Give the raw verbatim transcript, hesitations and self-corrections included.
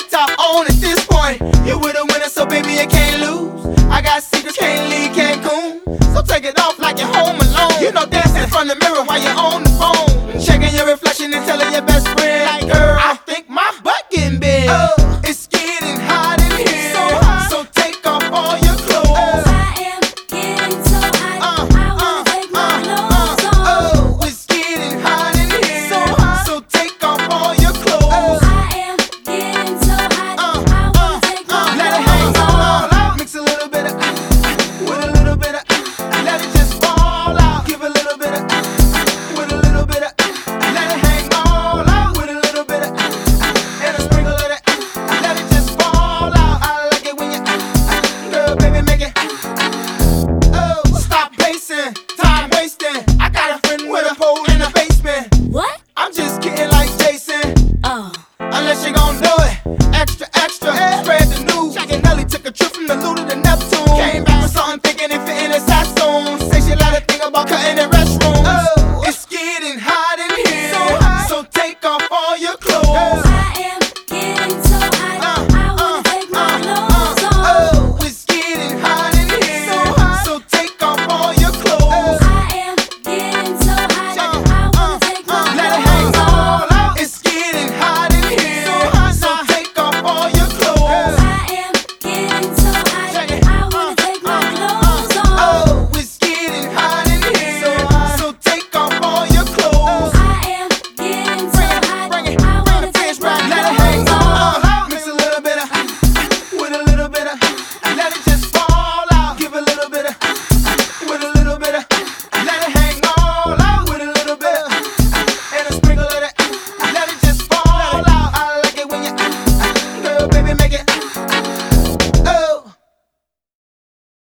top on at this point. You with a winner, so baby you can't lose. I got secrets, can't leave Cancun. So take it off like you're home alone. You know dancing in front of the mirror while you're on